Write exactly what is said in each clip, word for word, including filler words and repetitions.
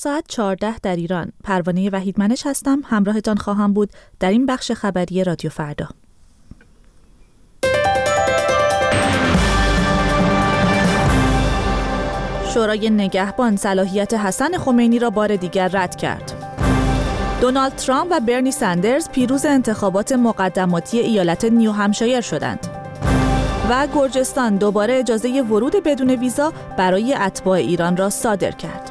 ساعت چهارده در ایران. پروانه وحیدمنش هستم، همراهتان خواهم بود در این بخش خبری رادیو فردا. شورای نگهبان صلاحیت حسن خمینی را بار دیگر رد کرد. دونالد ترامپ و برنی سندرز پیروز انتخابات مقدماتی ایالت نیو همشایر شدند. و گرجستان دوباره اجازه ورود بدون ویزا برای اتباع ایران را صادر کرد.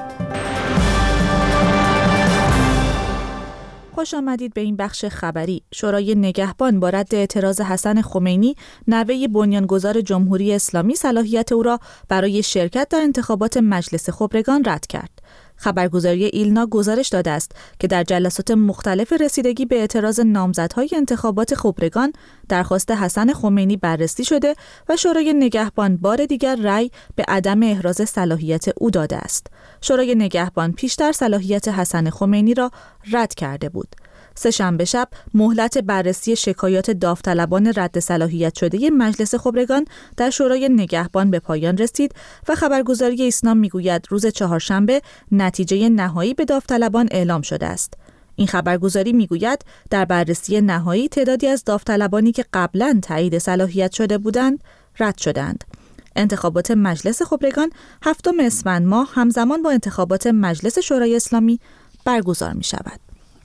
خوش آمدید به این بخش خبری. شورای نگهبان با رد اعتراض حسن خمینی، نوه بنیانگذار جمهوری اسلامی، صلاحیت او را برای شرکت در انتخابات مجلس خبرگان رد کرد. خبرگزاری ایلنا گزارش داده است که در جلسات مختلف رسیدگی به اعتراض نامزدهای انتخابات خبرگان درخواست حسن خمینی بررسی شده و شورای نگهبان بار دیگر رأی به عدم احراز صلاحیت او داده است. شورای نگهبان پیشتر صلاحیت حسن خمینی را رد کرده بود. سه‌شنبه شب مهلت بررسی شکایات داوطلبان رد صلاحیت شده مجلس خبرگان در شورای نگهبان به پایان رسید و خبرگزاری ایسنا میگوید روز چهارشنبه نتیجه نهایی به داوطلبان اعلام شده است. این خبرگزاری میگوید در بررسی نهایی تعدادی از داوطلبانی که قبلاً تایید صلاحیت شده بودند رد شدند. انتخابات مجلس خبرگان هفتم اسفند ماه همزمان با انتخابات مجلس شورای اسلامی برگزار می شود.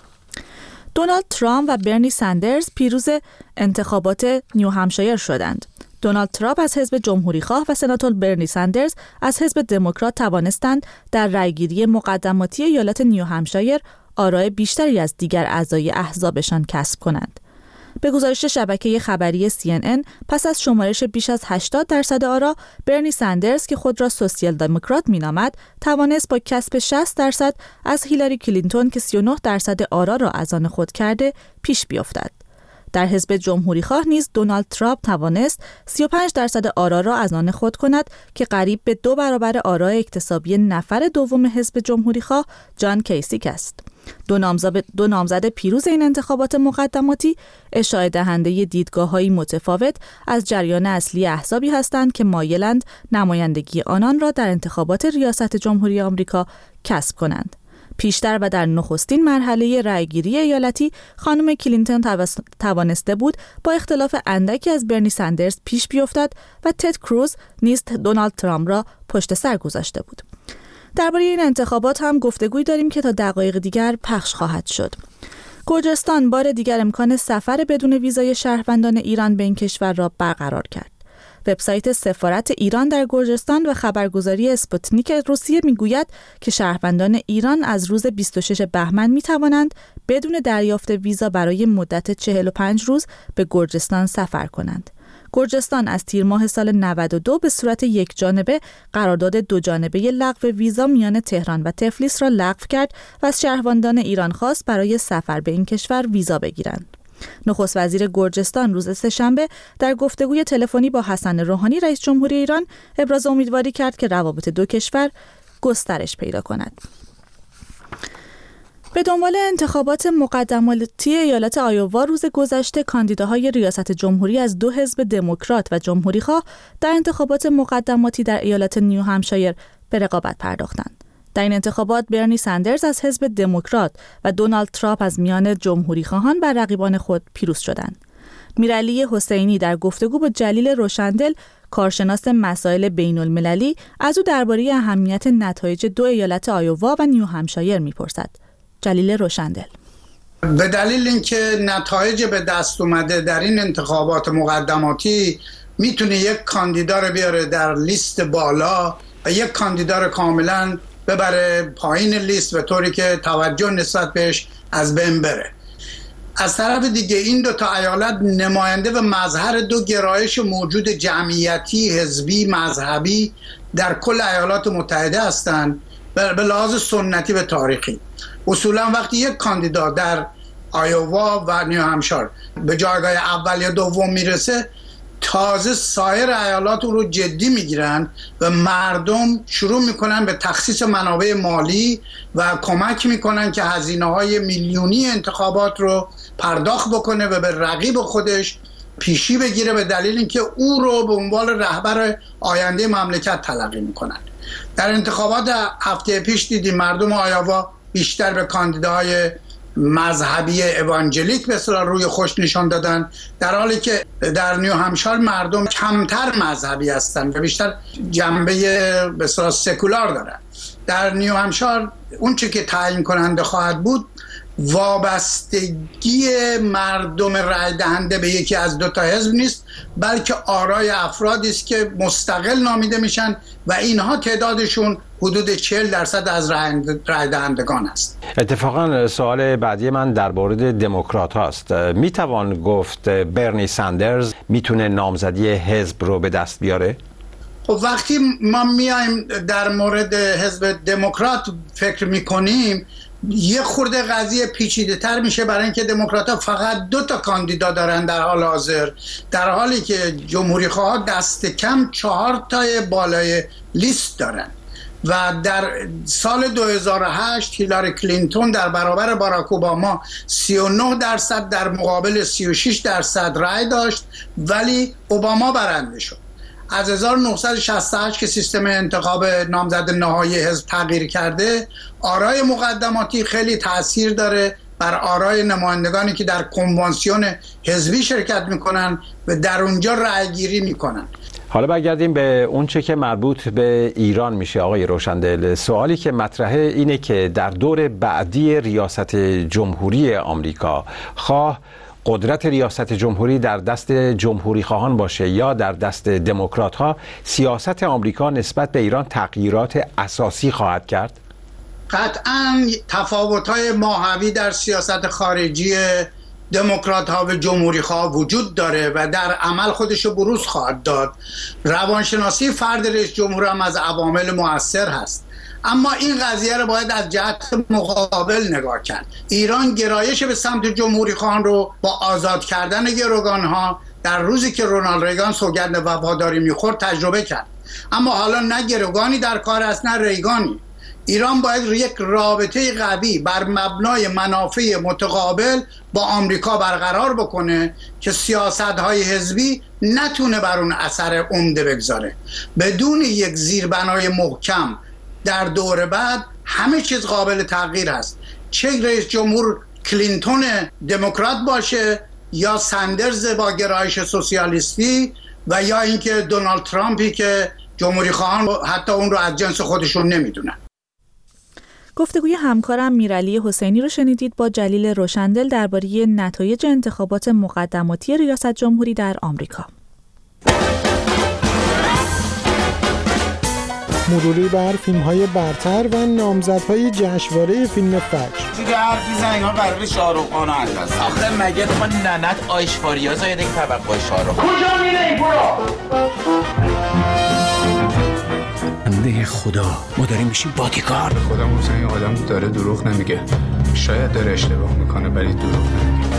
دونالد ترامپ و برنی سندرز پیروز انتخابات نیو همشایر شدند. دونالد ترامپ از حزب جمهوریخواه و سناتور برنی سندرز از حزب دموکرات توانستند در رأیگیری مقدماتی ایالت نیو همشایر آرای بیشتری از دیگر اعضای احزابشان کسب کنند. به گزارش شبکه خبری سی ان ان، پس از شمارش بیش از هشتاد درصد آرا، برنی سندرز که خود را سوسیال دموکرات مینامد، توانست با کسب شصت درصد از هیلاری کلینتون که سی و نه درصد آرا را از آن خود کرده پیش بیفتد. در حزب جمهوریخواه نیز دونالد ترامپ توانست سی و پنج درصد آرا را از آن خود کند که قریب به دو برابر آرای اکتسابی نفر دوم حزب جمهوریخواه جان کیسیک است. دو نامزد دو نامزد پیروز این انتخابات مقدماتی اشاعه دهنده دیدگاه‌های متفاوت از جریان اصلی احزابی هستند که مایلند نمایندگی آنان را در انتخابات ریاست جمهوری آمریکا کسب کنند. پیشتر و در نخستین مرحله رأیگیری ایالتی خانم کلینتون توانسته بود با اختلاف اندکی از برنی سندرز پیش بیفتد و تد کروز نیز دونالد ترامپ را پشت سر گذاشته بود. درباره این انتخابات هم گفتگوی داریم که تا دقایق دیگر پخش خواهد شد. گرجستان بار دیگر امکان سفر بدون ویزای شهروندان ایران به این کشور را برقرار کرد. وبسایت سفارت ایران در گرجستان و خبرگزاری اسپوتنیک روسیه میگوید که شهروندان ایران از روز بیست و شش بهمن می توانند بدون دریافت ویزا برای مدت چهل و پنج روز به گرجستان سفر کنند. گرجستان از تیر ماه سال نود و دو به صورت یک جانبه قرارداد دو جانبه لغو ویزا میان تهران و تفلیس را لغو کرد و از شهروندان ایران خواست برای سفر به این کشور ویزا بگیرند. نخست وزیر گرجستان روز سه‌شنبه در گفتگوی تلفنی با حسن روحانی رئیس جمهوری ایران ابراز امیدواری کرد که روابط دو کشور گسترش پیدا کند. به دنبال انتخابات مقدماتی ایالت آیووا روز گذشته کاندیداهای ریاست جمهوری از دو حزب دموکرات و جمهوریخواه در انتخابات مقدماتی در ایالت نیو همشایر به رقابت پرداختند. در این انتخابات برنی سندرز از حزب دموکرات و دونالد ترامپ از میان جمهوریخواهان بر رقیبان خود پیروز شدند. میرعلی حسینی در گفتگو با جلیل روشندل، کارشناس مسائل بین المللی، از او درباره اهمیت نتایج دو ایالت آیووا و نیو همشایر میپرسد. جلیل روشندل: به دلیل اینکه نتایج به دست اومده در این انتخابات مقدماتی میتونه یک کاندیدا رو بیاره در لیست بالا و یک کاندیدا رو کاملا ببره پایین لیست به طوری که توجه نسبت بهش از بین بره. از طرف دیگه این دو تا ایالت نماینده و مظهر دو گرایش موجود جمعیتی، حزبی، مذهبی در کل ایالات متحده هستند به لحاظ سنتی و تاریخی. اصولا وقتی یک کاندیدا در آیووا و نیو همشایر به جایگاه اول یا دوم میرسه، تازه سایر ایالات او رو جدی میگیرن و مردم شروع میکنن به تخصیص منابع مالی و کمک میکنن که هزینه‌های میلیونی انتخابات رو پرداخت بکنه و به رقیب خودش پیشی بگیره، به دلیل اینکه او رو به عنوان رهبر آینده مملکت تلقی میکنن. در انتخابات هفته پیش دیدیم مردم آیاوا بیشتر به کاندیداهای مذهبی اوانجلیک به اصطلاح روی خوش نشان دادن، در حالی که در نیو همشایر مردم کمتر مذهبی هستند و بیشتر جنبه به اصطلاح سکولار دارن. در نیو همشایر اون چه که تعیین کننده خواهد بود وابستگی مردم رای دهنده به یکی از دو تا حزب نیست، بلکه آرای افرادی است که مستقل نامیده میشن و اینها تعدادشون حدود چهل درصد از رای دهندگان است. اتفاقا سوال بعدی من در مورد دموکرات هاست. میتوان گفت برنی ساندرز میتونه نامزدی حزب رو به دست بیاره؟ خب وقتی ما میایم در مورد حزب دموکرات فکر میکنیم یه خورده قضیه پیچیده تر میشه، برای اینکه دموکرات‌ها فقط دو تا کاندیدا دارن در حال حاضر، در حالی که جمهوری خواها دست کم چهار تای بالای لیست دارن. و در سال دو هزار و هشت هیلاری کلینتون در برابر باراک اوباما سی و نه درصد در مقابل سی و شش درصد رای داشت، ولی اوباما برنده شد. از هزار و نهصد و شصت و هشت که سیستم انتخاب نامزد نهایی حزب تغییر کرده، آرای مقدماتی خیلی تأثیر داره بر آرای نمایندگانی که در کنوانسیون حزبی شرکت میکنن و در اونجا رأی گیری میکنن. حالا برگردیم به اون چه که مربوط به ایران میشه. آقای روشندل، سوالی که مطرحه اینه که در دور بعدی ریاست جمهوری آمریکا، خواه قدرت ریاست جمهوری در دست جمهوری خواهان باشه یا در دست دموکرات ها، سیاست آمریکا نسبت به ایران تغییرات اساسی خواهد کرد؟ قطعاً تفاوت‌های ماهوی در سیاست خارجی دموکرات ها و جمهوری خواه وجود داره و در عمل خودشو بروز خواهد داد. روانشناسی فرد رئیس جمهور هم از عوامل مؤثر هست، اما این قضیه رو باید از جهت مقابل نگاه کرد. ایران گرایش به سمت جمهوری خواهان رو با آزاد کردن گروگان ها در روزی که رونالد ریگان سوگند وفاداری میخورد تجربه کرد، اما حالا نه گروگانی در کار است نه ریگانی. ایران باید یک رابطه قوی بر مبنای منافع متقابل با آمریکا برقرار بکنه که سیاست‌های حزبی نتونه بر اون اثر عمده بگذاره. بدون یک زیربنای محکم در دور بعد همه چیز قابل تغییر هست، چه رئیس جمهور کلینتون دموکرات باشه یا ساندرز با گرایش سوسیالیستی و یا اینکه دونالد ترامپی که جمهوری خواهان حتی اون رو از جنس خودشون نمیدونن. گفتگوی همکارم میرعلی حسینی رو شنیدید با جلیل روشندل درباره نتایج انتخابات مقدماتی ریاست جمهوری در آمریکا. مروری بر فیلم‌های برتر و نامزدهای جشنواره فیلم فجر. دیگه حرفی زن اینا قرار شاهرخ خان انداز. آخه مگه تو ننت آیشواریا زاید یک طبقه شاهرخ. کجا میری برو؟ بنده خدا ما داریم میشیم بادیگارد. خودم حسین این آدم داره دروغ نمیگه، شاید داره اشتباه میکنه ولی دروغ نمیگه.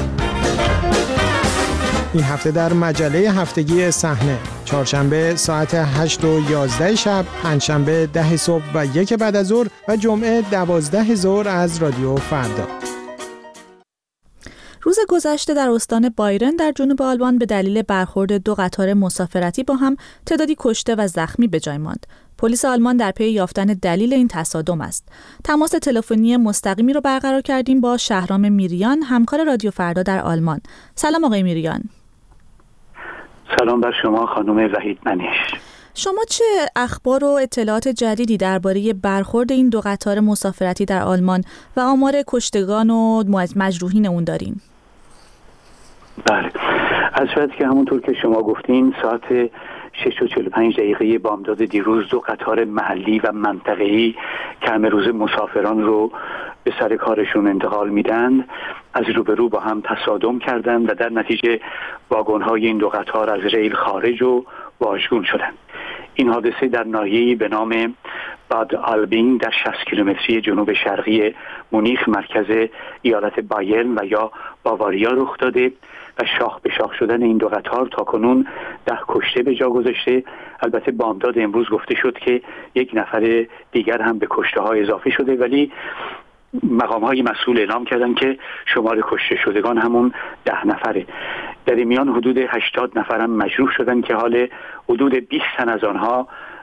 این هفته در مجله هفتگی صحنه، چهارشنبه ساعت هشت و یازده شب، پنجشنبه ده صبح و یک بعد از ظهر و جمعه دوازده ظهر از رادیو فردا. روز گذشته در استان بایرن در جنوب آلمان به دلیل برخورد دو قطار مسافرتی با هم تعدادی کشته و زخمی به جای ماند. پلیس آلمان در پی یافتن دلیل این تصادم است. تماس تلفنی مستقیمی رو برقرار کردیم با شهرام میریان، همکار رادیو فردا در آلمان. سلام آقای میریان. سلام بر شما خانم وحید منیش. شما چه اخبار و اطلاعات جدیدی درباره برخورد این دو قطار مسافرتی در آلمان و آمار کشتگان و مجروحین اون دارین؟ بله، از شاید که همونطور که شما گفتین ساعت شش و چهل و پنج دقیقه بامداد دیروز دو قطار محلی و منطقه‌ای که همه روز مسافران رو به سر کارشون انتقال میدن از روبرو با هم تصادم کردند و در نتیجه واگن‌های این دو قطار از ریل خارج و واژگون شدند. این حادثه در ناحیه‌ای به نام باد آلبینگ در شصت کیلومتری جنوب شرقی مونیخ مرکز ایالت بایرن و یا باواریا رخ داده و شاخ به شاخ شدن این دو قطار تاکنون ده کشته به جا گذاشته. البته بامداد امروز گفته شد که یک نفر دیگر هم به کشته ها اضافه شده، ولی مقام های مسئول اعلام کردن که شمار کشته شدگان همون ده نفره. در این میان حدود هشتاد نفر هم مجروح شدن که حال حدود بیست تن از آنها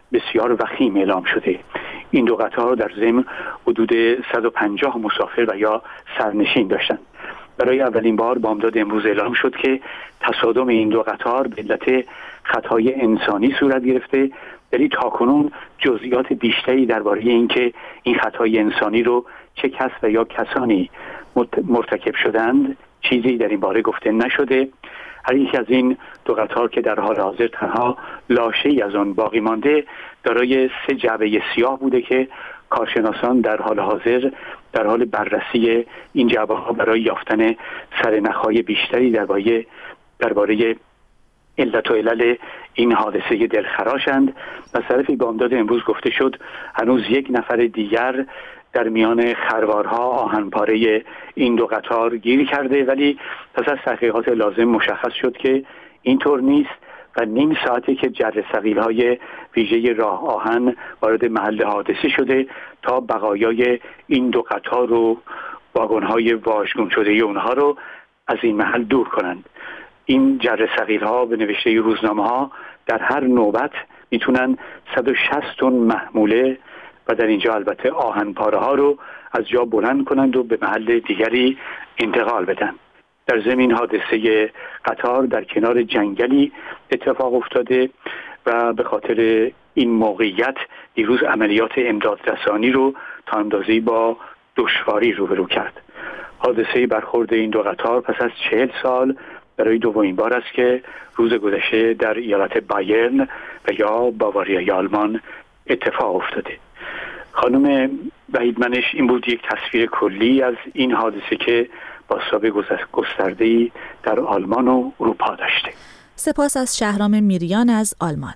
بسیار وخیم اعلام شده. این دو قطار در ضمن حدود صد و پنجاه مسافر و یا سرنشین داشتند. برای اولین بار بامداد امروز اعلام شد که تصادم این دو قطار به علت خطای انسانی صورت گرفته، ولی تاکنون جزئیات بیشتری درباره اینکه این خطای انسانی رو چه کس و یا کسانی مرتکب شدند چیزی در این باره گفته نشده. هر یک از این دو قطار که در حال حاضر تنها لاشه‌ای از آن باقی مانده دارای سه جعبه سیاه بوده که کارشناسان در حال حاضر در حال بررسی این جعبه ها برای یافتن سرنخ‌های بیشتری درباره درباره علت و علل این حادثه دلخراشند. از طرفی بامداد امروز گفته شد هنوز یک نفر دیگر در میان خروارها آهنپاره این دو قطار گیر کرده، ولی پس از تحقیقات لازم مشخص شد که اینطور نیست و نیم ساعتی که جر ثقیل‌های ویژه راه آهن وارد محل حادثه شده تا بقایای این دو قطار و واگن‌های واژگون شده اونها رو از این محل دور کنند. این جر ثقیل‌ها به نوشته روزنامه‌ها در هر نوبت میتونن صد و شصت تن محموله و در اینجا البته آهنپاره ها رو از جا بلند کنند و به محل دیگری انتقال بدن. در ضمن حادثه قطار در کنار جنگلی اتفاق افتاده و به خاطر این موقعیت دیروز عملیات امدادرسانی رو تا اندازه‌ای با دشواری روبرو کرد. حادثه برخورد این دو قطار پس از چهل سال برای دومین بار است که روز گذشته در ایالت بایرن و یا باواریای آلمان اتفاق افتاده. خانم وحیدمنش، این بود یک تصویر کلی از این حادثه که بازتاب گسترده‌ای در آلمان و اروپا داشته. سپاس از شهرام میریان از آلمان.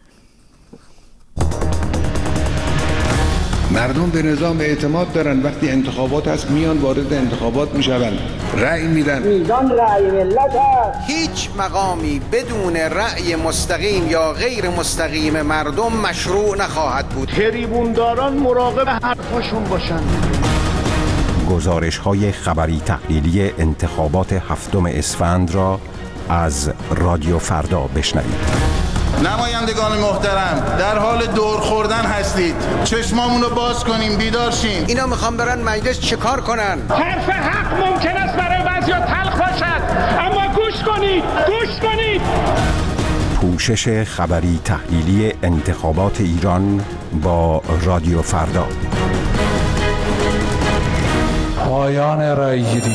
مردم به نظام اعتماد دارن، وقتی انتخابات هست میان وارد انتخابات میشون، رأی میدن. میزان رأی ملت هست. هیچ مقامی بدون رأی مستقیم یا غیر مستقیم مردم مشروع نخواهد بود. تریبونداران مراقب حرفاشون باشن. گزارش‌های خبری تحلیلی انتخابات هفتم اسفند را از رادیو فردا بشنوید. نمایندگان محترم، در حال دور خوردن هستید. چشمامون رو باز کنیم، بیدار شیم. اینا میخوان برن مجلس چیکار کنن؟ حرف حق ممکن است برای بعضیا تلخ باشد، اما گوش کنید، گوش کنید. پوشش خبری تحلیلی انتخابات ایران با رادیو فردا. پایان رأی‌گیری.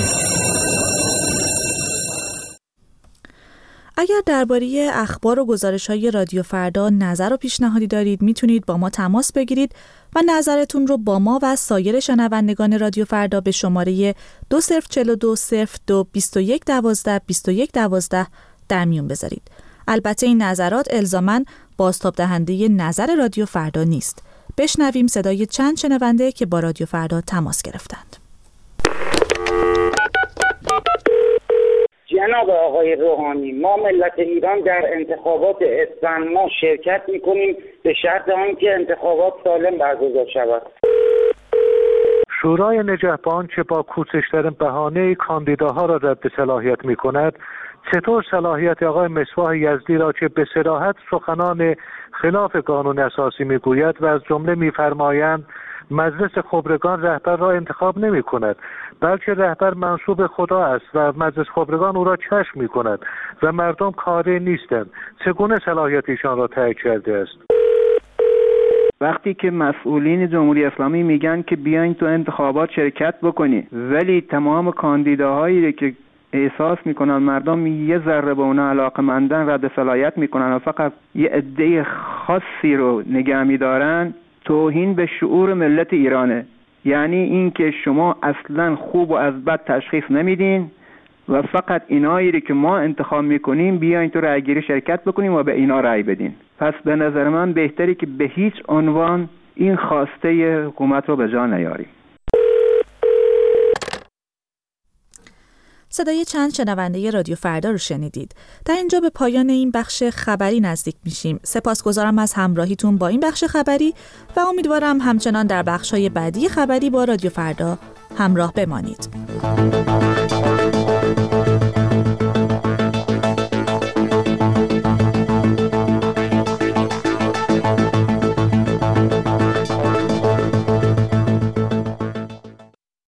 اگر درباره اخبار و گزارش‌های رادیو فردا نظر و پیشنهادی دارید میتونید با ما تماس بگیرید و نظرتون رو با ما و سایر شنوندگان رادیو فردا به شماره دو صفر چهار دو صفر دو بیست و یک دوازده بیست و یک دوازده در میون بذارید. البته این نظرات الزاماً بازتاب دهنده نظر رادیو فردا نیست. بشنویم صدای چند شنونده که با رادیو فردا تماس گرفتند. جناب آقای روحانی، ما ملت ایران در انتخابات اسفند ما شرکت میکنیم به شرط آنکه انتخابات سالم برگزار شود. شورای نگهبان که با کوچکترین بهانه کاندیداها را رد صلاحیت میکند، چطور صلاحیت آقای مصباح یزدی را که به صراحت سخنان خلاف قانون اساسی میگوید و از جمله میفرمایند مجلس خبرگان رهبر را انتخاب نمی کند، بلکه رهبر منصوب خدا است و مجلس خبرگان او را کشف می کند و مردم کاری نیستند، چگونه صلاحیت ایشان را تایید کرده است؟ وقتی که مسئولین جمهوری اسلامی میگن که بیاین تو انتخابات شرکت بکنی، ولی تمام کاندیداهایی که احساس میکنن مردم یه ذره به اونا علاقه‌مندن رد صلاحیت میکنن و فقط یه عده خاصی رو نگه میدارن، توهین به شعور ملت ایرانه. یعنی این که شما اصلا خوب و از بد تشخیص نمیدین و فقط اینایی که ما انتخاب میکنیم بیاین تو رأیگیری شرکت بکنیم و به اینا رأی بدین. پس به نظر من بهتری که به هیچ عنوان این خواسته حکومت رو به جا نیاریم. صدای چند شنونده رادیو فردا رو شنیدید. در اینجا به پایان این بخش خبری نزدیک میشیم. سپاسگزارم از همراهیتون با این بخش خبری و امیدوارم همچنان در بخش‌های بعدی خبری با رادیو فردا همراه بمانید.